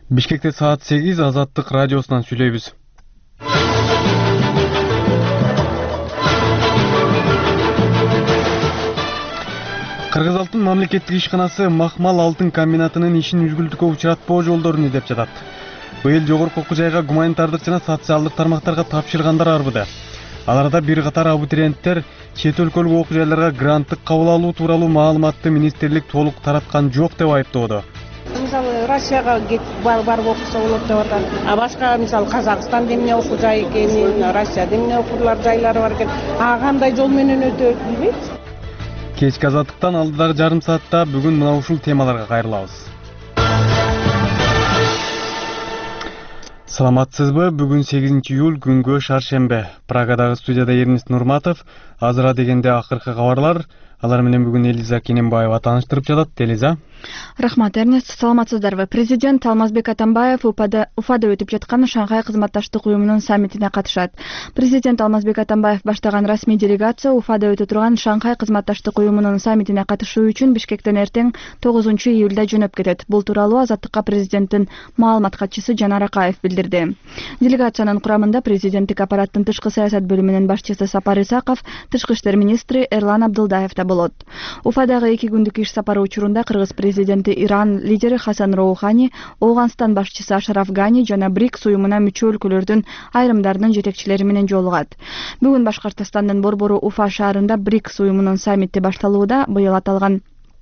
Бишкекте саат 8 Азаттык радиосунан сүйлөйбүз. Кыргыз алтын мамлекеттик ишканасы Махмал алтын комбинатынын ишин үзгүлтүккө учуратпоо жолдорун издеп жатат. Быйыл жогорку окуу жайга гуманитардык жана социалдык тармактарга тапшыргандар арбыда. Аларда бир катар абитуриенттер чет өлкөлүк окуу жайларга гранттык кабыл алуу тууралуу маалыматты министрлик толук тараткан жок деп айыптоодо. Мисалы Россияга барып окуса болот деп атат. А башка мисалы Казакстанда эмне окуу жай экенин, Россияда эмне окуулар жайлары бар экен, кандай жол менен өтөт билбейт. Кечки Азаттыктан алдыдагы жарым саатта бүгүн мына ушул темаларга кайрылабыз. Саламатсызбы? Бүгүн 8 июль күнгө шаршембе. Прагадагы студияда Эрнест Нурматов. Азыра дегенде акыркы кабарлар. Алар менен бүгүн Элиза Кененбаева тааныштырып жатат. Элиза. Рахмат, Эрнест. Саламатсыздарбы? Президент Алмазбек Атамбаев Уфада өтүп жаткан Шанхай кызматташтык уюмунун саммитине катышат. Президент Алмазбек Атамбаев баштаган расмий делегация Уфада өтө турган Шанхай кызматташтык уюмунун саммитине катышуу үчүн Бишкектен эртең 9 июлда жөнөп кетет. Бул тууралуу Азаттыкка президенттин маалымат катчысы Жанар Акаев билдирди. Делегациянын курамында президенттик аппараттын тышкы саясат бөлүмүнүн башчысы Сапар Исаков, тышкы иштер министри Эрлан Абдылдаев да болот. Уфадагы 2 күндүк иш сапары учурунда Кыргыз президенти Иран лидери Хасан Роухани, Ооганстан башчысы Ашраф Гани жана БРИКС уюмуна мүчө өлкөлөрдүн айрымдарынын жетекчилери менен жолугат. Бүгүн Башкортостандын Борбору Уфа шаарында БРИКС уюмунун саммити башталууда. Быйыл аталган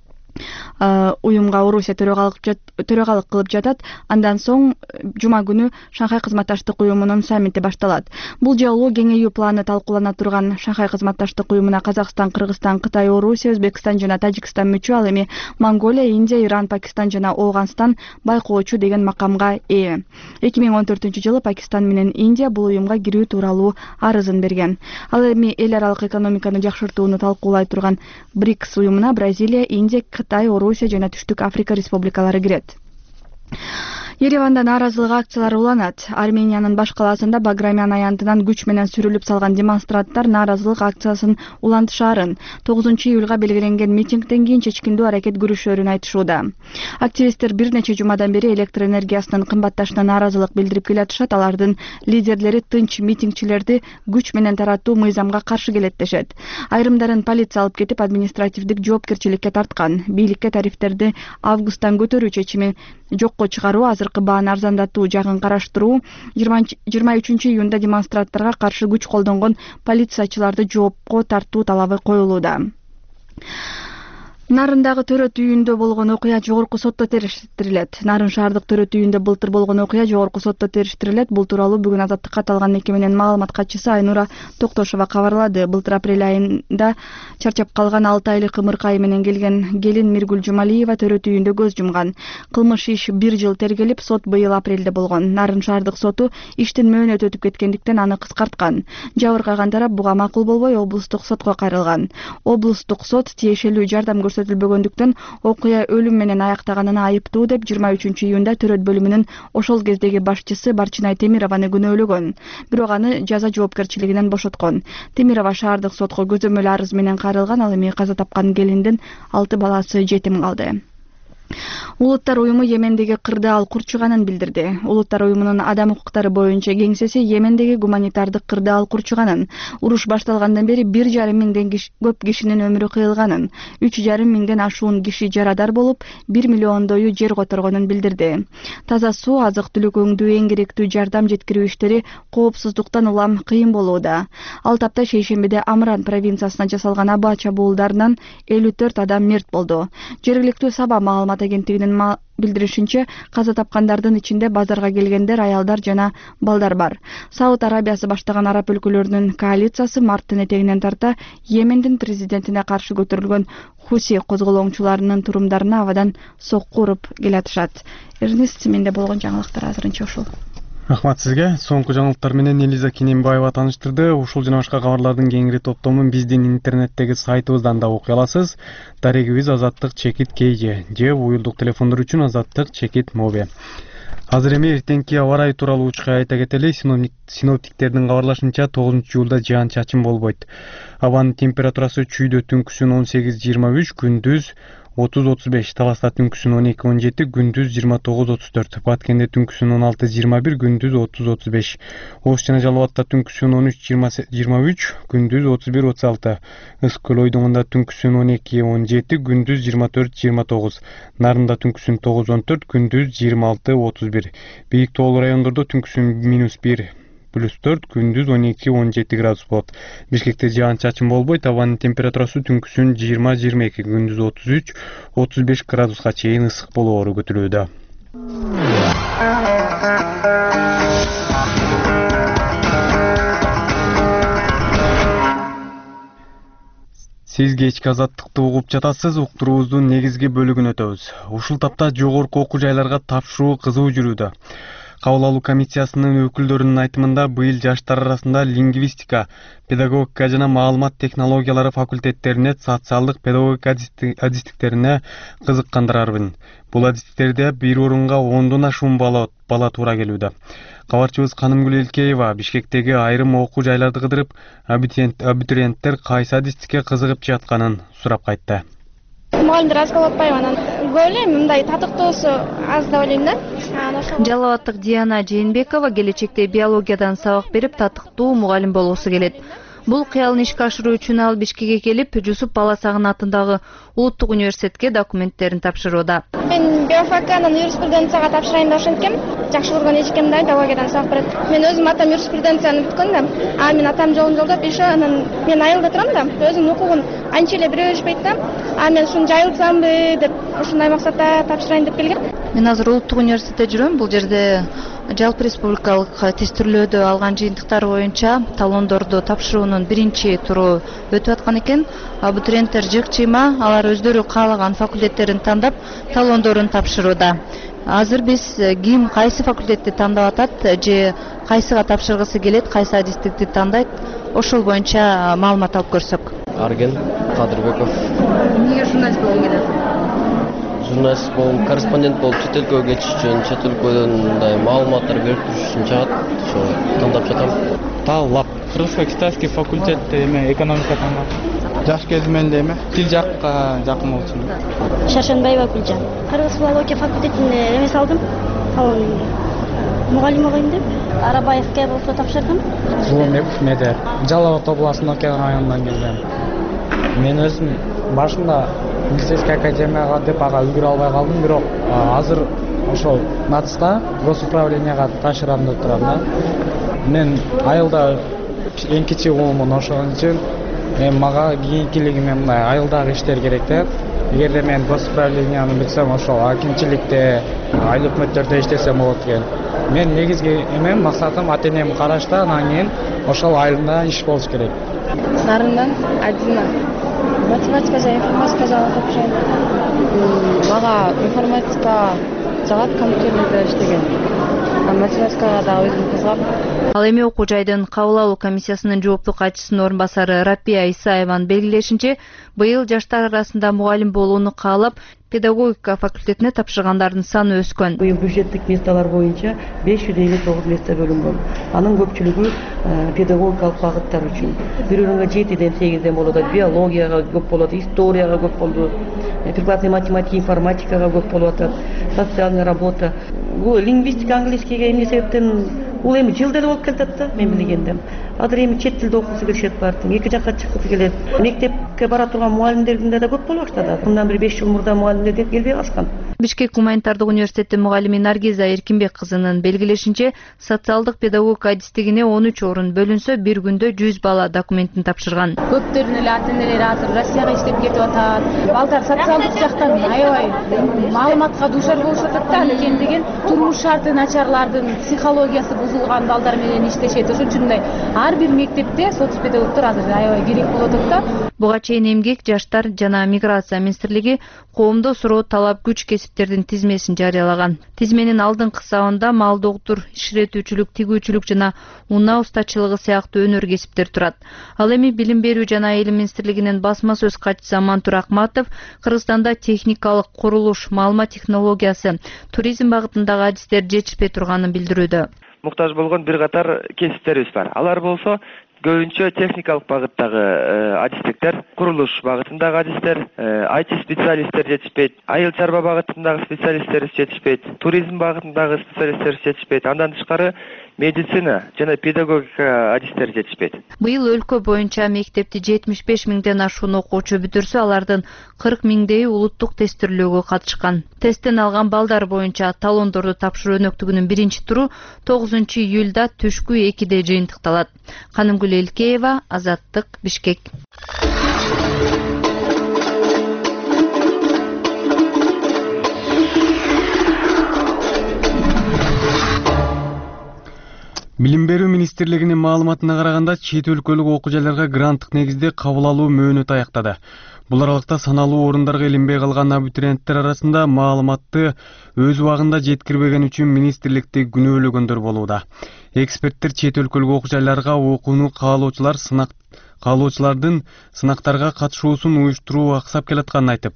уюмга Орусия төрөгалык кылып жатат. Андан соң жума күнү Шанхай кызматташтык уюмунун саммити башталат. Бул жолу кеңейүү планы талкуулана турган Шанхай кызматташтык уюмуна Казакстан, Кыргызстан, Кытай, Орусия, Өзбекстан жана Тажикстан мүчө, ал эми Монголия, Индия, Иран, Пакистан жана Ооганстан байкоочу деген макамга ээ. 2014-жылы Пакистан менен Индия бул уюмга кирүү тууралуу арызын берген. Ал эми эл аралык экономиканы жакшыртууну талкуулай турган БРИКС уюмуна Бразилия, Индия, Кытай, Орусия жана Түштүк Африка республикалары кирет. Ереванда нааразылык акциялары уланат. Армениянын баш калаасында Баграмян аянтынан күч менен сүрүлүп салган демонстранттар нааразылык акциясын улантышаарын 9 июлга белгиленген митингден кийин чечкиндүү аракет көрүшөрүн айтышууда. Активисттер бир нече жумадан бери электр энергиясынын кымбатташына нааразылык билдирип келатышат. Алардын лидерлери тынч митингчилерди күч менен таратуу мыйзамга каршы келет дешет. Айрымдарын полиция алып кетип, административдик жоопкерчиликке тарткан. Бийликке тарифтерди августтан көтөрүү чечими жокко чыгаруу, азыркы бааны арзандатуу жагын караштыруу, 23 июнда демонстранттарга каршы күч колдонгон полициячыларды жоопко тартуу талабы коюлууда. Нарындагы төрөт үйүндө болгон окуя жогорку сотто териштирилет. Нарын шаардык төрөт үйүндө былтыр болгон окуя жогорку сотто териштирилет. Бул тууралуу бүгүн Азаттыкка аталган мекеменин маалымат катчысы Айнура Токтошова кабарлады. Былтыр апрель айында чарчап калган 6 айлык ымыркайы менен келген келин Миргүл Жумалиева төрөт үйүндө көз жумган. Кылмыш иш 1 жыл тергелип, сот быйыл апрелде болгон. Нарын шаардык соту иштин мөөнөтү өтүп кеткендиктен аны кыскарткан. Жабыркаган тарап буга макул болбой облустук сотко кайрылган. Облустук сот тиешелүү жардам көрсөтүлбөгөндүктөн окуя өлүм менен аяктаганына айыптуу деп 23 июнда төрөт бөлүмүнүн ошол кездеги башчысы Барчынай Темированы күнөөлөгөн. Бирок аны жаза жоопкерчилигинен бошоткон. Темирова шаардык сотко көзөмөл арыз менен кайрылган. Ал эми каза тапкан келиндин 6 баласы жетим калды. Улуттар уюму Йемендеги кырдаал курчуганын билдирди. Улуттар уюмунун адам укуктары боюнча кеңсеси Йемендеги гуманитардык кырдаал курчуганын, уруш башталгандан бери 1,5 миңден көп кишинин өмүрү кыйылганын, 3,5 миңден ашуун киши жарадар болуп, 1 миллиондою жер которгонун билдирди. Таза суу, азык-түлүк өңдүү, эң керектүү жардам жеткирүү иштери коопсуздуктан улам кыйын болууда. Ал тапта шейшембиде Амран провинциясына жасалган аба чабуулдарынан 54 адам мерт болду. Жергиликтүү Саба маалымат агенттигинин билдиришинче, каза тапкандардын ичинде базарга келгендер, аялдар жана балдар бар. Сауд Арабиясы баштаган араб өлкөлөрүнүн коалициясы марттын этегинен тарта Йемендин президентине каршы көтөрүлгөн Хуси козголоңчуларынын турумдарына абадан сокку уруп келатышат. Эрнест, менде болгон жаңылыктар азырынча ушул. Рахмат сизге. Соңку жаңылыктар менен Элиза Кененбаева тааныштырды. Ушул жана башка кабарлардын кеңири топтомун биздин интернеттеги сайтыбыздан да окуй аласыз. Дарегибиз Азаттык чекит KG же уюлдук телефондор үчүн Азаттык чекит Моби. Азыр эми эртеңки аба ырайы тууралуу учка айта кетели. Синоптиктердин кабарлашынча 9 июлда жаан-чачын болбойт. Абанын температурасы чүйдө түнкүсүн 18-23, күндүз 30-35, Таласта түнкүсүн 12-17, күндүз 29-34, Баткенде түнкүсүн 16-21, күндүз 30-35, Ош жана Жалал Абадта түнкүсүн 13-23, күндүз 31-36, Ысык көл Ойдоңунда түнкүсүн 12-17, күндүз 24-29, Нарында түнкүсүн 9-14, күндүз 26-31, Бийик тоолуу райондордо түнкүсүн -1, +4, күндүз 12-17 градус болот. Бишкекте жаан-чачын болбойт, абанын температурасы түнкүсүн 20-22, күндүз 33-35 градуска чейин ысык болоору күтүлүүдө. Сиз кечки азаттыкты угуп жатасыз, уктуруубуздун негизги бөлүгүн өтөбүз. Ушул тапта жогорку окуу жайларга тапшыруу кызуу жүрүүдө. Кабыл алуу комиссиясынын өкүлдөрүнүн айтымында быйыл жаштар арасында лингвистика, педагогика жана маалымат технологиялары факультеттерине социалдык педагогика адистиктерине кызыккандар арбын. Бул адистиктерде бир орунга 10дон ашуун бала туура келүүдө. Кабарчыбыз Канымгүл Элкеева Бишкектеги айрым окуу жайларды кыдырып, абитуриенттер кайсы адистикке кызыгып жатканын сурап кайтты. Мугалимдер аз болуп атпайбы анан? Көп элем мындай татыктоосу аз деп ойлойм да. Жалал Абадтык Диана Жээнбекова келечекте биологиядан сабак берип, татыктуу мугалим болгусу келет. Бул кыялын ишке ашыруу үчүн ал Бишкекке келип, Жусуп Баласагын атындагы Улуттук университетке документтерин тапшырууда. Мен биофаканын юриспруденцияга тапшырайын деп ошенткем. Жакшы көргөн эчкем да биологиядан сабак берет. Мен өзүм атам юриспруденцияны бүткөн да. Мен атам жолун жолдоп, анан мен айылда турам да. Өзүмдүн укугун анча эле бире беришпейт да. Мен ушуну жайылтсамбы деп ушундай максатта тапшырайын деп келгем. Мен азыр Улуттук университетте жүрөм. Бул жерде жалпы республикалык тестирлөөдө алган жыйынтыктар боюнча талондорду тапшыруунун биринчи туру өтүп аткан экен. Абитуриенттер жык-чыйма алар өздөрү каалаган факультеттерин тандап, талондорун тапшырууда. Азыр биз ким кайсы факультетти тандап атат же кайсыга тапшыргысы келет, кайсы адистикти тандайт, ошол боюнча маалымат алып көрсөк. Арген Кадырбеков. Эмнеге журналист болгон келет? Журналист болуп, корреспондент болуп, чет өлкөгө кетиш үчүн, чет өлкөдөн мындай маалыматтар берип туруш үчүн чыгат. Ошо тандап жатам. Таалап. Кыргызско-китайский факультет экономика тандап. Жаш кезимен эме тил жакка жакын болчу. Шаршенбаева Гүлжан. Кыргыз филология факультетине эмес алдым. Мугалим болоюн деп. Арабаевке болсо тапшырдым. Зулумбеков Медер. Жалал Абад областынын Окен районунан келгем. Мен өзүм башында милицейский академияга деп ага үлгүрө албай калдым, бирок азыр ошол НАЦта госуправленияга тапшырам деп турам да. Мен айылда эң кичи уулумун, ошон үчүн мага кийинкилигиме мындай айылдагы иштер керек да. Эгерде мен госуправленияны бүтсөм, ошол акимчиликте, айыл өкмөттөрдө иштесем болот экен. Мен негизги эмем, максатым ата-энем карашта, анан кийин ошол айылда иш болуш керек. Нарындан Адина. Математика жана информатика жагын тапшырайын. Мага информатика жагат, компьютерлерде иштеген. Математикага да өзүм кызыгам. Ал эми окуу жайдын кабыл алуу комиссиясынын жооптуу катчысынын орун басары Рапия Исаеванын белгилешинче, быйыл жаштар арасында мугалим болууну каалап, педагогика факультетине тапшыргандардын саны өскөн. Быйыл бюджеттик месталар боюнча 559 место бөлүнгөн. Анын көпчүлүгү педагогикалык багыттар үчүн. Бирөөрүнгө 7-ден 8ден болот, биологияга көп болот, историяга көп болду, прикладной математика, информатикага көп болуп атат, социальная работа. Бул лингвистика, английскийге эмне себептен бул эми жылда эле болуп келатат да, мен билгендем. Азыр эми чет тилде окугусу келишет баардык, эки жакка чыгып келет. Мектепке бара турган мугалимдердин да көп боло баштады. Мындан бир 5 жыл мурда мугалимдер келбей калышкан. Бишкек гуманитардык университеттин мугалими Наргиза Эркинбек кызынын белгилешинче, социалдык педагогика адистигине 13 орун бөлүнсө, бир күндө 100 бала документин тапшырган. Көптөрүнүн эле ата-энелери азыр Россияга иштеп кетип атат. Балдар социалдык жактан аябай маалыматка дуушар болушуп атат да, анткени деген турмуш шарты начарлардын психологиясы бузулган балдар менен иштешет. Ошон үчүн ар бир мектепте соцпедагогдор азыр аябай керек болуп атат да. Буга чейин эмгек, жаштар жана миграция министрлиги коомдо суроо талап күч кесиптердин тизмесин жарыялаган. Тизменин алдыңкы сабында мал доктур, иширетүүчүлүк, тигүүчүлүк жана унаа устачылыгы сыяктуу өнөр кесиптер турат. Ал эми билим берүү жана айыл министрлигинин басма сөз катчысы Мантур Акматов Кыргызстанда техникалык, курулуш, маалымат технологиясы, туризм багытындагы адистер жетишпей турганын билдирүүдө. Муктаж болгон бир катар кесиптерибиз бар. Алар болсо Көбүнчө техникалык багыттагы адистиктер, курулуш багытындагы адистер, IT специалисттер жетишпейт, айыл чарба багытындагы специалисттер жетишпейт, туризм багытындагы специалисттер жетишпейт. Андан тышкары медицина жана педагогика адистери жетишпейт. Быйыл өлкө боюнча мектепти 75 миңден ашуун окуучу бүтүрсө, алардын 40 миңдеи улуттук тестирлөөгө катышкан. Тесттен алган балдар боюнча талондорду тапшыруу өнөктүгүнүн биринчи туру 9 июлда түшкү 2-де жыйынтыкталат. Канымгүл Элкеева, Азаттык, Бишкек. Билим берүү министрлигинин маалыматына караганда, чет өлкөлүк окуу жайларга гранттык негизде кабыл алуу мөөнөтү аяктады. Бул аралыкта саналуу орундарга илинбей калган абитуриенттер арасында маалыматты өз убагында жеткирбеген үчүн министрликти күнөөлөгөндөр болууда. Эксперттер чет өлкөлүк окуу жайларга окууну каалоочулардын сынактарга катышуусун уюштуруу аксап келатканын айтып,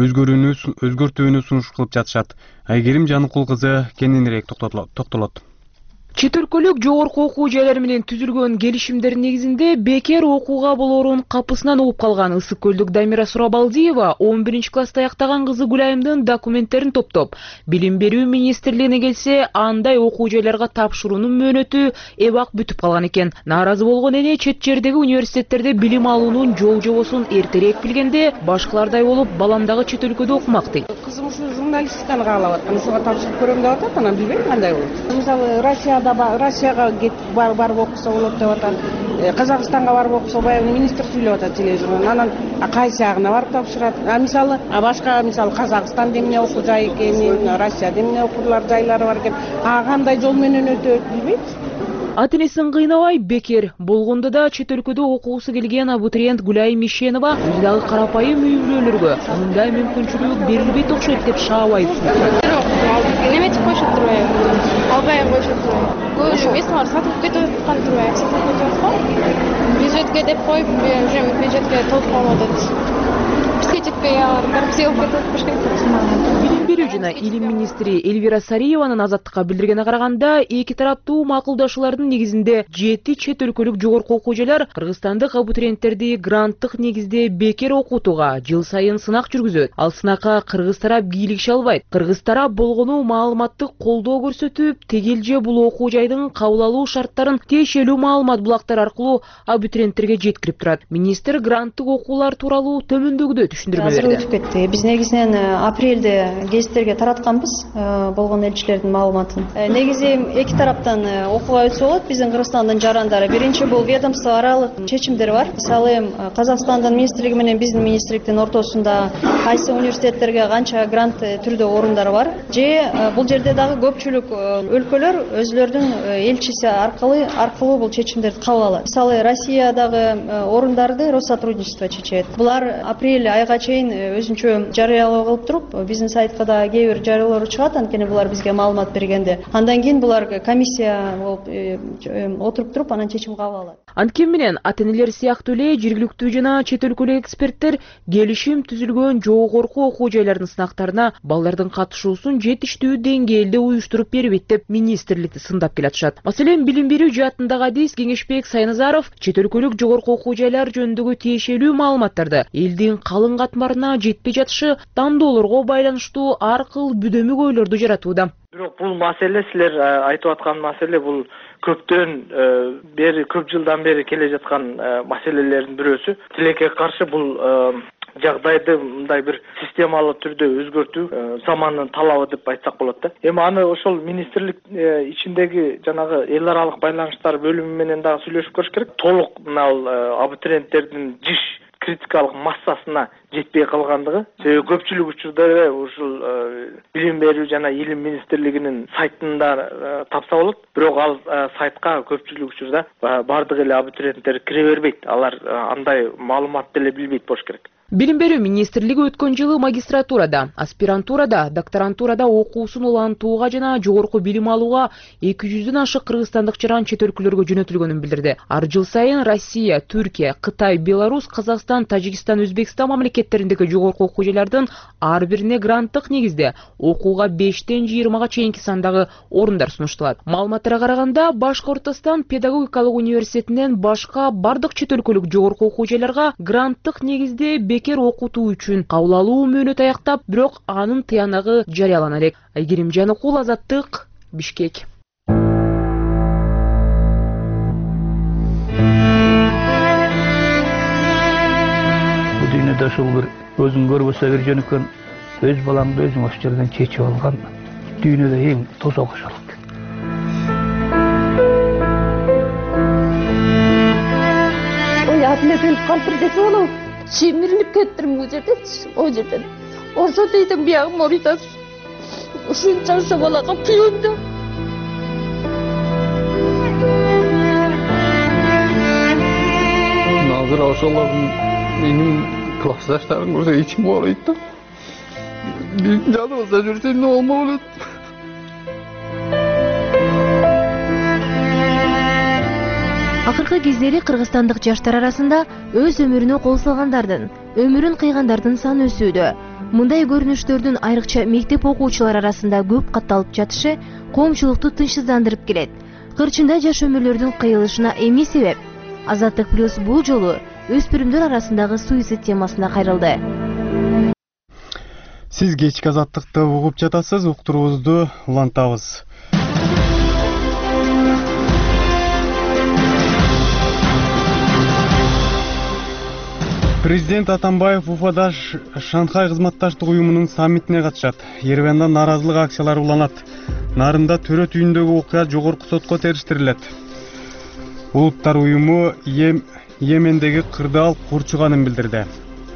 өзгөртүүнү сунуш кылып жатышат. Айгерим Жаныкул кызы кененирээк токтолот. Чет өлкөлүк жогорку окуу жайлары менен түзүлгөн келишимдер негизинде бекер окууга болоорун капысынан угуп калган Ысык көлдүк Дамира Сурабалдиева 11 класста аяктаган кызы Гүлайымдын документтерин топтоп, билим берүү министрлигине келсе, андай окуу жайларга тапшыруунун мөөнөтү эбак бүтүп калган экен. Нааразы болгон эне чет жердеги университеттерде билим алуунун жол жобосун эртерээк билгенде, башкалардай болуп балам дагы чет өлкөдө окумак дейт. Кызым ушу журналистиканы каалап аткан, ошого тапшырып көрөм деп атат, анан билбейм кандай болот. Мисалы Россияга барып окуса болот деп атат. Казакстанга барып окуса, баягы министр сүйлөп атат телевизордон. Анан кайсы жагына барып тапшырат. Мисалы башка Казакстан демне окуу жай экенин, Россия демне окуулар жайлары бар экен. Кандай жол менен өтөт билбейт. Ата-энесин кыйнабай бекер болгондо да чет өлкөдө окуусу келген абитуриент Гүлайым Ишенова өзү дагы карапайым үй бүлөлөргө мындай мүмкүнчүлүк берилбейт окшойт деп шаабайт. Неметип коюшуп турбайбы? Албай коюшуп турбайбы? Көбүнчө эмесин сатылып кетип аткан турбайбы? Сатылып кетип аткан. Бюджетке деп коюп, уже бюджетке толуп калып атат. Жетпей алар, все окуп кетип Билим берүү жана илим министри Эльвира Сариеванын Азаттыкка билдиргенине караганда, эки тараптуу макулдашуулардын негизинде 7 чет өлкөлүк жогорку окуу жайлар кыргызстандык абитуриенттерди гранттык негизде бекер окутууга жыл сайын сынак жүргүзөт. Ал сынакка кыргыз тарап бийлигише албайт. Кыргыз тарап болгону маалыматтык колдоо көрсөтүп, тегилже бул окуу жайдын кабыл алуу шарттарын тиешелүү маалымат булактары аркылуу абитуриенттерге жеткирип турат. Министр гранттык окуулар тууралуу төмөндөгүдөй түшүндүрмө берди. Азыр өтүп кетти. Биз негизинен апрелде гезиттерге таратканбыз болгон элчилердин маалыматын. Негизи эки тараптан окууга өтсө болот. Биздин Кыргызстандын жарандары биринчи бул ведомство аралык чечимдер бар. Мисалы Казакстандын министрлиги менен биздин министрликтин ортосунда кайсы университеттерге канча грант түрдө орундар бар. Же бул жерде дагы көпчүлүк өлкөлөр өзүлөрүнүн элчиси аркылуу бул чечимдерди кабыл алат. Мисалы Россиядагы орундарды Россотрудничество чечет. Булар апрель айга чейин өзүнчө жарыялоо кылып туруп, биздин сайтка да кээ бир жарыялоолор чыгат, анткени булар бизге маалымат бергенде. Андан кийин булар комиссия болуп отуруп туруп, анан чечим кабыл алат. Анткени менен ата-энелер сыяктуу эле жергиликтүү жана чет өлкөлүк эксперттер келишим түзүлгөн жогорку окуу жайлардын сынактарына балдардын катышуусун жетиштүү деңгээлде уюштуруп бербейт деп министрликти сындап келатышат. Маселен, билим берүү жаатындагы адис Кеңешбек Сайназаров чет өлкөлүк жогорку окуу жайлар жөнүндөгү тиешелүү маалыматтарды элдин калың катмарына жетпей жатышы тандоолорго байланыштуу ар кыл бүдөмүк ойлорду жаратууда. Бирок бул маселе, силер айтып аткан маселе, бул көп жылдан бери келе жаткан маселелердин бирөөсү. Тилекке каршы бул жагдайды мындай бир системалуу түрдө өзгөртүү заманынын талабы деп айтсак болот да. Эми аны ошол министрлик ичиндеги жанагы эл аралык байланыштар бөлүмү менен дагы сүйлөшүп көрүш керек. Толук мына абитуриенттердин жиш критикалык массасына жетпей калгандыгы. Себеби көпчүлүк учурда ушул билим берүү жана илим министрлигинин сайтында тапса болот. Бирок ал сайтка көпчүлүк учурда бардык эле абитуриенттер кире бербейт. Алар андай маалыматты деле билбейт болуш керек. Билим берүү министрлиги өткөн жылы магистратурада, аспирантурада, докторантурада окуусун улантууга жана жогорку билим алууга 200дөн ашык кыргызстандык жаран чет өлкөлөргө жөнөтүлгөнүн билдирди. Ар жыл сайын Россия, Түркия, Кытай, Беларусь, Казакстан, Тажикстан, Өзбекстан мамлекеттериндеги жогорку окуу жайлардын ар бирине гранттык негизде окууга 5-тен 20га чейинки сандагы орундар сунушталат. Маалыматтарга караганда, Башкортостан педагогикалык университетинен башка бардык чет өлкөлүк жогорку окуу жайларга гранттык негизде бекер окутуу үчүн кабыл алуу мөөнөтү аяктап, бирок анын тыянагы жарыялана элек. Айгерим Жаныкул, Азаттык, Бишкек. Бул дүйнөдө ушул бир өзүң көрбөсө бир жөнөкөн өз балаңды өзүң ошол жерден чечип алган дүйнөдө эң тозок ошол. Ой, мен калтыр десе болобу? Семиринип кеттим бул жерде, о жерден. Ошо дейдим биягым орuyда. Ушунча ошо балага күйөндү. Азыр ошолордун менин классташтарым көрсө ичим ооруйт да. Жалгыз жүрсөм эмне болмок болот? Акыркы кездери кыргызстандык жаштар арасында өз өмүрүнө кол салгандардын, өмүрүн кыйгандардын саны өсүүдө. Мындай көрүнүштөрдүн айрыкча мектеп окуучулар арасында көп катталып жатышы коомчулукту тынчсыздандырып келет. Кырчында жаш өмүрлөрдүн кыйылышына эмне себеп? Азаттык плюс бул жолу өспүрүмдөр арасындагы суицид темасына кайрылды. Сиз кечки Азаттыкты угуп жатасыз, уктуруубузду улантабыз. Президент Атамбаев Уфада Шанхай кызматташтык уюмунун саммитине катышат. Ереванда нааразылык акциялары уланат. Нарында төрөт үйүндөгү окуя жогорку сотко териштирилет. Улуттар уюму Йемендеги кырдаал курчуганын билдирди.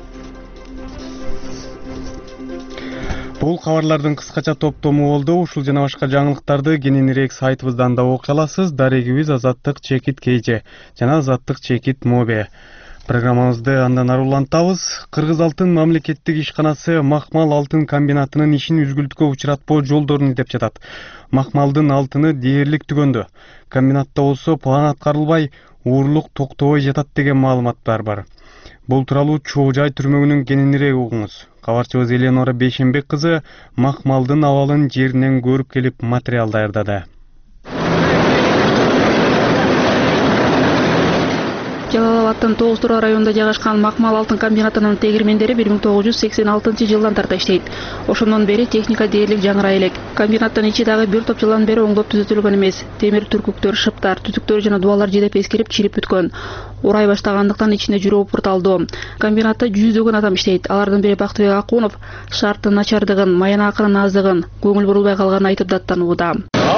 Бул кабарлардын кыскача топтому болду. Ушул жана башка жаңылыктарды кененирээк сайтыбыздан да окуй аласыз. Дарегибиз Азаттык чекит KG жана Азаттык чекит Мобе. Программабызды андан ары улантабыз. Кыргыз алтын мамлекеттик ишканасы Макмал алтын комбинатынын ишин үзгүлтүккө учуратпоо жолдорун издеп жатат. Макмалдын алтыны дээрлик түгөндү. Комбинатта болсо план аткарылбай, уурлук токтобой жатат деген маалыматтар бар. Бул тууралуу Чоо Жай түрмөгүнүн кененирээк угуңуз. Кабарчыбыз Эленора Бейшенбек кызы Макмалдын абалын жеринен көрүп келип материал даярдады. Жалал Абадтын 9 районунда жайгашкан Макмал алтын комбинатынын тегирмендери 1986 жылдан тарта иштейт. Ошондон бери техника дээрлик жаңырай элек. Комбинаттын ичи дагы бир топ жылдан бери оңдоп түзөтүлгөн эмес. Темир түркүктөр, шыптар, түтүктөр жана дубалар жидеп эскирип, чирип бүткөн. Урай баштагандыктан ичинде жүрүү пурталдуу. Комбинатта 100дөгөн адам иштейт. Алардын бири Бактыбек Акунов шарттын начардыгын, маянакынын аздыгын, көңүл бурулбай калганын айтып даттанууда.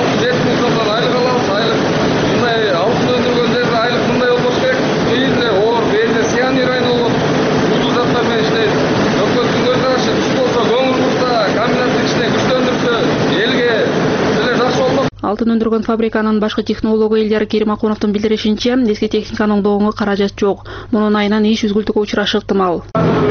Алтын өндүргөн фабриканын башкы технологу Элдияр Керимакуновдун билдиришинче, эски техниканын оңдоого каражат жок. Мунун айынан иш үзгүлтүккө учурашы ыктымал.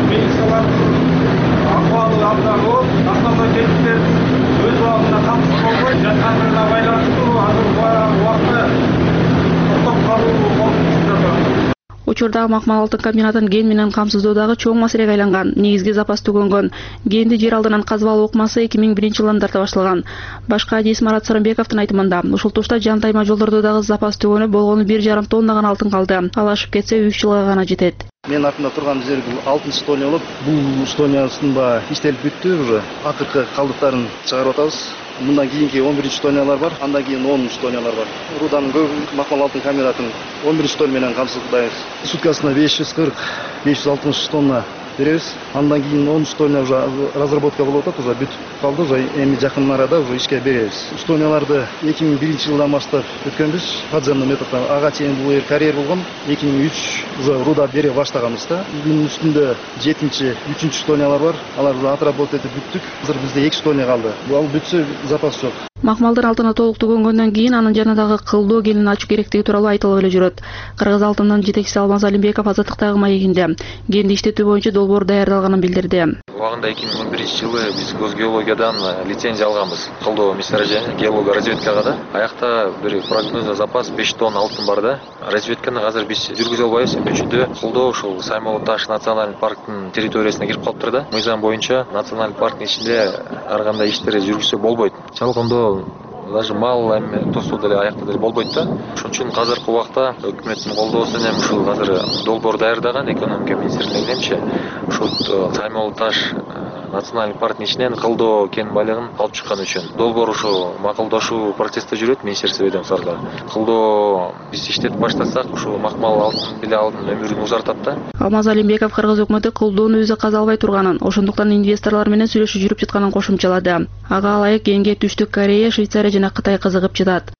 Учурда Макмал алтын комбинатын ген менен камсыздоодагы чоң маселеге айланган. Негизги запас түгөнгөн. Генди жер алдынан казып алуу ыкмасы 2001 жылдан тарта башталган. Башкы адис Марат Сарымбековдун айтымында, ушул тушта жан тайма жолдордо дагы запас түгөнүп болгону 1,5 тоннаган алтын калды. Ал ашып кетсе 3 жылга гана жетет. Мен артында турган жер 6 стония болуп, бул стониясында иштелип бүттү, уже акыркы калдыктарын чыгарып атабыз. Мындан кийинки 11 тониялар бар, андан кийин 10 тониялар бар. Руданын Макмал алтын комбинатын 11 тония менен камсыздайбыз. Суткасына 550-560 тонна беребиз. Андан кийин 10 тония уже разработка болуп атат, уже бүтүп калды, уже эми жакын арада уже ишке беребиз. Тонияларды 2001 жылдан баштап өткөнбүз. Поджемный методдон ага чейин бул карьер болгон. 2003 уже руда бере баштаганбыз да. Бунун үстүндө 7-3 тониялар бар. Алар уже отработка этип бүттүк. Азыр бизде 2 тония калды. Бул бүтсө запас жок. Макмалдын алтыны толук түгөнгөндөн кийин анын жанындагы кылдоо кенин ачуу керектиги тууралуу айтылып эле жүрөт. Кыргыз алтынынын жетекчиси Алмаз Алимбеков азаттыктагы маегинде кенди иштетүү боюнча долбоор даярдалганын билдирди. Убагында 2011-жылы биз Госгеологиядан лицензия алганбыз. Кылдоо месторождение, геолога разведкага да. Аякта бир прогнозный запас 5 тонна алтын бар да. Разведканы азыр биз жүргүзө албайбыз. Өчүндө кылдоо ушул Саймалы Таш националдык парктын территориясына кирип калыптыр да. Мыйзам боюнча националдык парктын ичинде ар кандай иштерди жүргүзсө болбойт. Чалгындоо даже мал эми тосуу деле аякта деле болбойт да. Ошон үчүн азыркы убакта өкмөттүн колдоосу менен ушул азыр долбоор даярдаган экономика министрлигинин эмче ушул Саймалы Таш националдык парктын ичинен кылдоо кен байлыгын алып чыккан үчүн долбоор ушу макулдашуу процессте жүрөт министрлик ведомствосунда. Кылдоо биз иштетип баштасак ушул макмал алтын деле алдын өмүрүн узартат да. Алмаз Алимбеков кыргыз өкмөтү кылдоону өзү каза албай турганын, ошондуктан инвесторлор менен сүйлөшүү жүрүп жатканын кошумчалады. Ага ылайык кенге Түштүк Корея, Швейцария жана Кытай кызыгып жатат.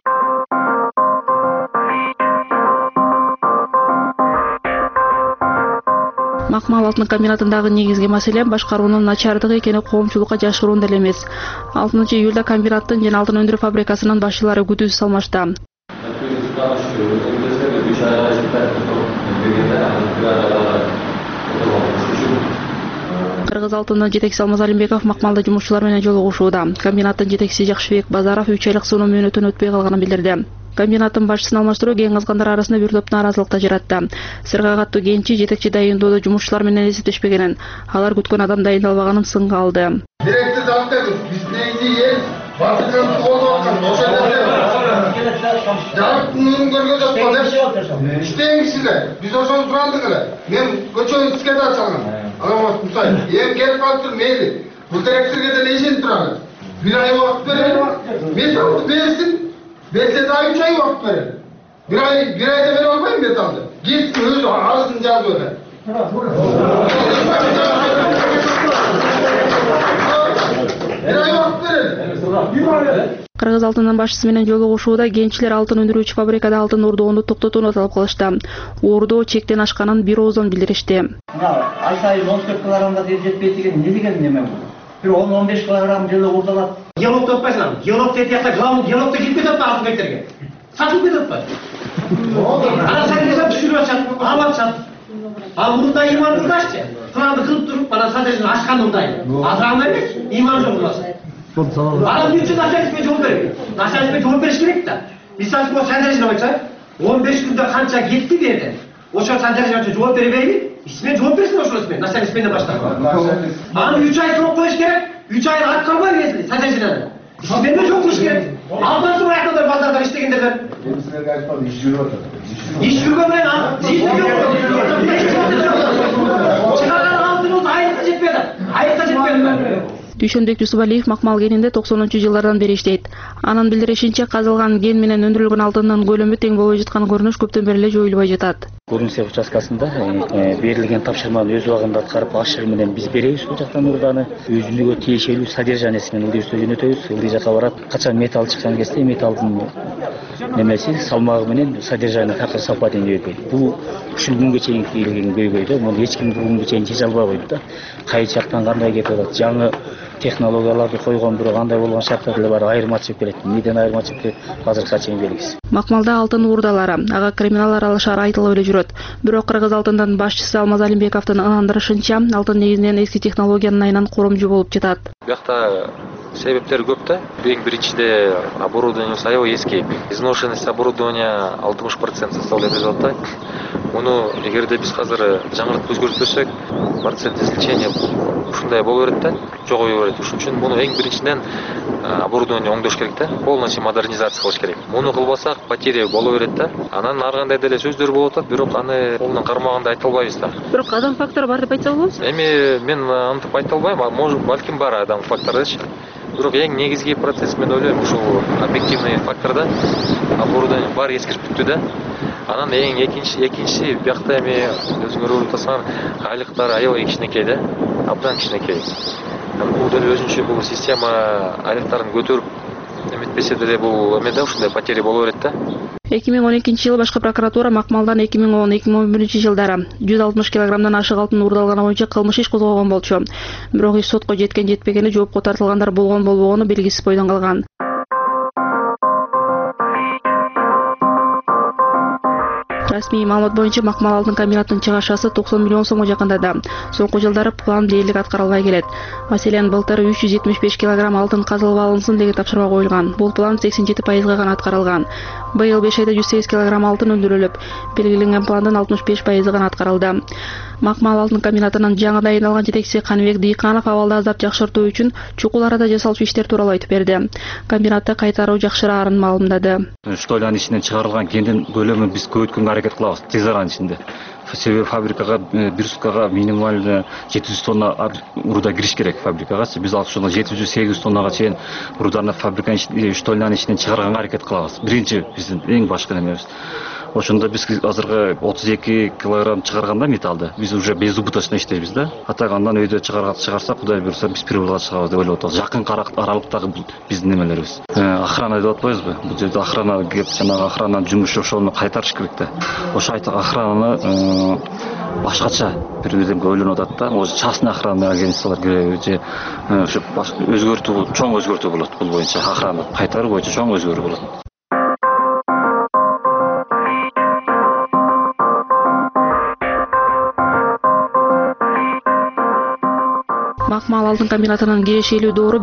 Макмал алтын комбинатындагы негизги маселе башкаруунун начардыгы экени коомчулукка жашыруун деле эмес. 6-июлда комбинаттын жана алтын өндүрүү фабрикасынын башчылары күтүүсүз алмашта. Кыргыз алтынынын жетекчиси Алмаз Алимбеков макмалда жумушчулар менен жолугушууда. Комбинаттын жетекчиси Жакшыбек Базаров 3 айлык сунуу мөөнөтүн өтпөй калганын билдирди. Комбинаттын башчысын алмаштыруу кен кызгандар арасында бир топ нааразылыкты жаратты. Сырга каттуу кенчи жетекчи дайындоодо жумушчулар менен эсептешпегенин, алар күткөн адам дайындалбаганын сынга алды. Директор завтыбыз, биз негизи эл батырын колдоп аткан, ошо жарыктын көргө жатпады. Иштеңизсиздер, биз ошону сурандык эле. Мен көчөнү сизге да чалгам. Аламат Мусай, эми келип калыптыр мейли. Бул директорго деле ишенип турабыз. Бир ай убакыт берели. Металлды берсин. Берсе да 3 ай убакыт берели. Bir ayda бере албайм металлды. Кетсин өзү арызын жазып эле. Bir ay убакыт берели. Кыргыз алтынынын башчысы менен жолугушууда кенчилер алтын өндүрүүчү фабрикада алтын ордоону токтотууну талап кылышты. Ордоо чектен ашканын бир оозон билдиришти. Ай сайын 14 килограммга жетпей деген не деген неме бул? Bir 10-15 kilogram жылы урдалат. Геолог топпайсың. Геолог тетияқта геологта кетіп кетіп алтын кетерге. Сатылып кетіп па. Ана сәтесін түсіріп атшат, алып атшат. Ал мұрында иман тұрдашты. Құранды қылып тұрып, ана сәтесін ашқан ұндай. Азырағында емес, иман жоқ боласы. Ана үшін начальникпен жол береді. Начальникпен жол беріш керек та. Мысалы, бұл сәндересін айтса, 15 күнде қанша кетті деді. Ошо сәндересін жол бере берейін. İsmen cevap versin o şurası ben. Nasıl ismine başlar? Abi 3 ay çok konuş gerek. 3 ay at kalmaya gelsin. Sen de sinirlen. İsmen de çok konuş gerek. Alttan sonra ayaktadır pazardan iştekindeler. İş yürümeyin ha. Zihni yok. Çıkardan altınız ayıkta жетпеді. Ayıkta жетпеді. Дүйшөнбек Жусупалиев макмал кенинде 90-жылдардан бери иштейт. Анын билдиришинче казылган кен менен өндүрүлгөн алтындын көлөмү тең болбой жаткан көрүнүш көптөн бери эле жоюлбай жатат. Көрүнүсө участкасында берилген тапшырманы өз убагында аткарып ашыгы менен биз беребиз бул жактан урданы өзүнүгө тиешелүү содержаниясы менен ылдый жөнөтөбүз. Ылдый жака барат. Качан металл чыккан кезде металлдын немеси салмагы менен содержание такыр совпадение бербейт. Бул ушул күнгө чейин келген көйгөйдө муну эч ким бүгүнгө чейин чече албай койду да. Кайсы жактан кандай кетип атат? Жаңы технологияларды койгон бирок андай болгон шарттар деле бар, айырмачылык келет. Эмнеден айырмачылык келет? Азыркыга чейин белгисиз. Макмалда алтын уурдалары, ага криминал аралашары айтылып эле жүрөт. Бирок Кыргыз алтындын башчысы Алмаз Алимбековдун ынандырышынча, алтын негизинен эски технологиянын айынан коромжу болуп жатат. Бuyakta себептер көп да. Эң биринчиде оборудование аябай эски. Изношенность оборудования 60% составляет результат. Муну эгерде биз азыр жаңыртып өзгөртпөсөк, процент извлечения ушундай боло берет да, жогой берет. Ушун үчүн муну эң биринчиден оборудование оңдош керек да, полностью модернизация кылыш керек. Муну кылбасак потеря боло берет да. Анан ар кандай деле сөздөр болуп атат, бирок аны колунан кармаганда айта албайбыз да. Бирок адам фактору бар деп айтса болобу? Эми мен антип айта албайм, может балким бар адам фактордучу. Бирок эң негизги процесс мен ойлойм ушул объективный факторда оборудование бар эскирип бүттү да. Анан эң экинчиси биякта эми өзүңөр көрүп атасыңар, айлыктар аябай кичинекей да, абдан кичинекей. Бул деле өзүнчө бул система айлыктарын көтөрүп эметпесе деле бул эме да ушундай потеря боло берет да. 2012-жылы башкы прокуратура макмалдан 2010-2011 жылдары 160 килограммдан ашык алтын уурдалганы боюнча кылмыш иш козгогон болчу. Бирок иш сотко жеткен жетпегени жоопко тартылгандар болгон болбогону белгисиз бойдон калган. Расмий маалымат боюнча Макмал алтын комбинатынын чыгашасы 90 миллион сомго жакындады. Соңку жылдары план дээрлик аткарылбай келет. Маселен, былтыр 375 килограмм алтын казылып алынсын деген тапшырма коюлган. Бул план 87% гана аткарылган. Быйыл 5 айда 108 килограмм алтын өндүрүлүп, белгиленген пландын 65% гана аткарылды. Макмал алтын комбинатынын жаңы дайындалган жетекчиси Каныбек Дыйканов абалды аздап жакшыртуу үчүн чукул арада жасалчу иштер тууралуу айтып берди. Комбинатты кайтаруу жакшыраарын маалымдады. Штолянын ичинен чыгарылган кендин көлөмүн биз көбөйткөнгө аракет кылабыз тез аранын ичинде. Себеби фабрикага бир суткага минималды 700 тонна руда кириш керек фабрикага. Биз ошондо 700-800 тоннага чейин руданы фабриканын штолянын ичинен чыгарганга аракет кылабыз. Биринчи биздин эң башкы немебиз. Ошондо биз азыркы 32 килограмм чыгарганда металлды биз уже безубыточно иштейбиз да. Атагандан өйдө чыгарсак, Кудай буйрса, биз прибылга чыгабыз деп ойлоп атабыз. Жакын аралыктагы биздин немелерибиз. Охрана деп атпайбызбы? Бул жерде охрана кеп, жанагы охрананын жумушу ошону кайтарыш керек да. Ошо охрананы башкача бир нерсеге ойлонуп атат да. Ошо частный охрана агентстволор же ошо өзгөртүү, чоң өзгөртүү болот бул боюнча. Охрана кайтаруу боюнча чоң өзгөрүү болот. Макмал алтын комбинатынын кирешелүү доору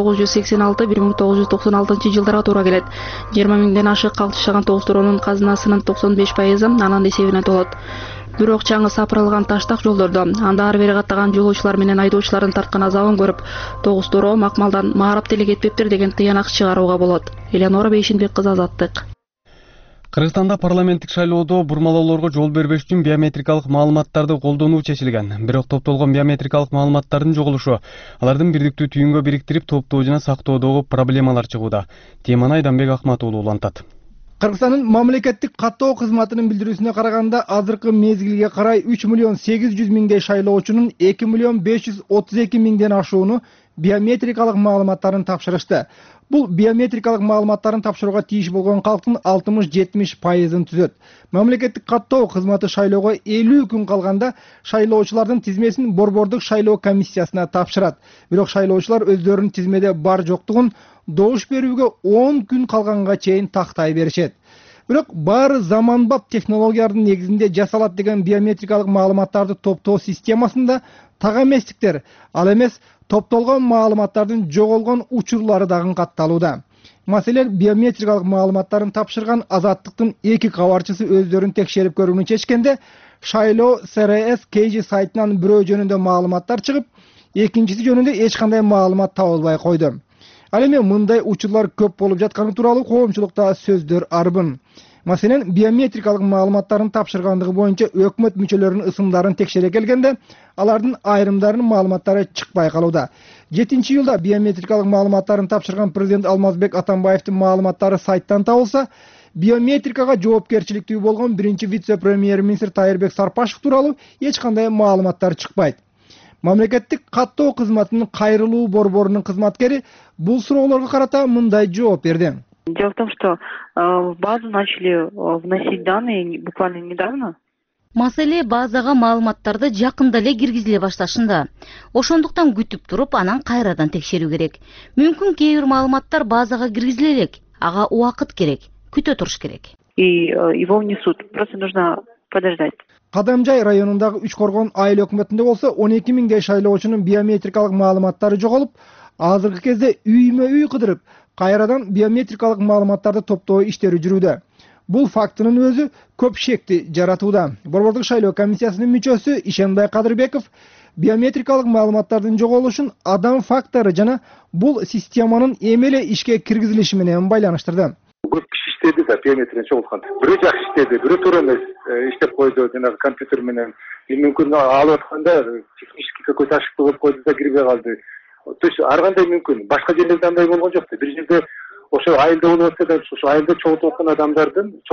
1986-1996 жылдарга туура келет. 20 миңден ашык калк жашаган Тоостуронун казынасынын 95% анын эсебине толот. Бирок чаңы сапырылган таштак жолдордо анда ары бери каттаган жолоочулар менен айдоочулардын тарткан азабын көрүп, Тоостуро Макмалдан маарап деле кетпептир деген тыянак чыгарууга болот. Элеонора Бейшинбек кызы, Азаттык. Кыргызстанда парламенттик шайлоодо бурмалоолорго жол бербеш үчүн биометрикалык маалыматтарды колдонуу чечилген. Бирок топтолгон биометрикалык маалыматтардын жоголушу алардын бирдиктүү түйүнгө бириктирип топтоо жана сактоодогу проблемалар чыгууда. Теманы Айданбек Акматуулу улантат. Кыргызстандын мамлекеттик каттоо кызматынын билдирүүсүнө караганда, азыркы мезгилге карай 3 миллион 800 миңдей шайлоочунун 2 миллион 532 миңден ашууну биометрикалык маалыматтарын тапшырышты. Бул биометрикалык маалыматтарын тапшырууга тийиш болгон калктын 60-70%-ын түзөт. Мамлекеттик каттоо кызматы шайлоого 50 күн калганда шайлоочулардын тизмесин борбордук шайлоо комиссиясына тапшырат. Бирок шайлоочулар өздөрүнүн тизмеде бар жоктугун добуш берүүгө 10 күн калганга чейин тактай беришет. Бирок баары заманбап технологиялардын негизинде жасалат деген биометрикалык маалыматтарды топтоо системасында так эместиктер, ал эмес топтолгон маалыматтардын жоголгон учурлары дагы катталууда. Маселен, биометрикалык маалыматтарын тапшырган Азаттыктын 2 кабарчысы өздөрүн текшерип көрүүнү чечкенде, шайлоо СРС KG сайтынан бирөө жөнүндө маалыматтар чыгып, экинчиси жөнүндө эч кандай маалымат табылбай койду. Ал эми мындай учурлар көп болуп жатканы тууралуу коомчулукта сөздөр арбын. Маселен, биометрикалык маалыматтарын тапшыргандыгы боюнча өкмөт мүчөлөрүнүн ысымдарын текшере келгенде, алардын айрымдарынын маалыматтары чыкпай калууда. 7-июлда биометрикалык маалыматтарын тапшырган президент Алмазбек Атамбаевдин маалыматтары сайттан табылса, биометрикага жоопкерчиликтүү болгон биринчи вице-премьер-министр Тайырбек Сарпашев тууралуу эч кандай маалыматтар чыкпайт. Мамлекеттик каттоо кызматынын кайрылуу борборунун кызматкери бул суроолорго карата мындай жооп берди. Дело в том, что в базу начали вносить данные буквально недавно. Маселе базага маалыматтарды жакында эле киргизиле башташында. Ошондуктан күтүп туруп, анан кайрадан текшерүү керек. Мүмкүн кээ бир маалыматтар базага киргизиле элек. Ага убакыт керек, күтө туруш керек. И его внесут. Просто нужно подождать. Кадамжай районундагы Үчкоргон айыл өкмөтүндө болсо 12 миңдей шайлоочунун биометрикалык маалыматтары жоголуп, азыркы кезде үймө-үй кыдырып, кайрадан биометрикалык маалыматтарды топтоо иштери жүрүүдө. Бул фактынын өзү көп шекти жаратууда. Борбордук шайлоо комиссиясынын мүчөсү Ишенбай Кадырбеков биометрикалык маалыматтардын жоголушун адам фактору жана бул системанын эмеле ишке киргизилиши менен байланыштырды. Көп киши иштеди да биометрияны чогулткан. Бирөө жакшы иштеди, бирөө туура эмес иштеп койду, жанагы компьютер менен. Мүмкүн алып атканда технический какой-то ошибка болуп койду да кирбей калды. То есть ар кандай мүмкүн. Башка жерлерде андай болгон жок да. Бир жерде ошо айылда болуп атса да, ошо айылда чогултуп адамдар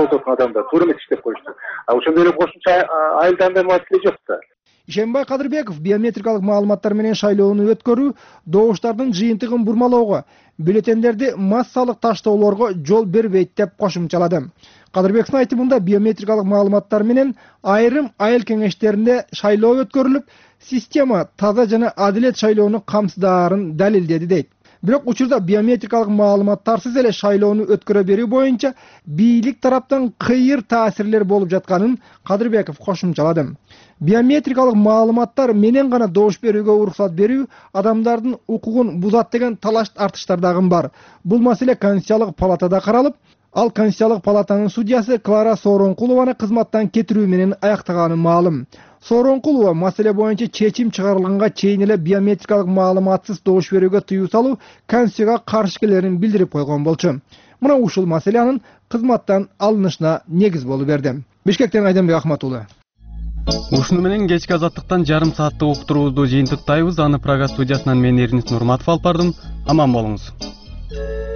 туура эмес иштеп коюшту. А ошондой эле кошумча айылда андай маселе жок да. Ишенбай Кадырбеков биометрикалык маалыматтар менен шайлоону өткөрүү, добуштардын жыйынтыгын бурмалоого, бюллетендерди массалык таштоолорго жол бербейт деп кошумчалады. Кадырбековдун айтымында биометрикалык маалыматтар менен айрым айыл кеңештеринде шайлоо өткөрүлүп, система таза жана адилет шайлоону камсыздаарын далилдеди дейт. Бирок учурда биометрикалык маалыматтарсыз эле шайлоону өткөрө берүү боюнча бийлик тараптан кыйыр таасирлер болуп жатканын Кадырбеков кошумчалады. Биометрикалык маалыматтар менен гана добуш берүүгө уруксат берүү адамдардын укугун бузат деген талаш тартыштар дагы бар. Бул маселе Конституциялык палатада каралып, ал Конституциялык палатанын судьясы Клара Сооронкулованы кызматтан кетирүү менен аяктаганы маалым. Сооронкулова маселе боюнча чечим чыгарылганга чейин эле биометрикалык маалыматсыз добуш берүүгө тыюу салуу Конституцияга каршы келерин билдирип койгон болчу. Мына ушул маселе анын кызматтан алынышына негиз болуп берди. Бишкектен Айденбек Ахматулы. Ушуну менен кечки азаттыктан жарым сааттык уктурууду жыйынтыктайбыз. Аны Прага студиясынан мен Эрнис Нурматов алып бардым. Аман болуңуз.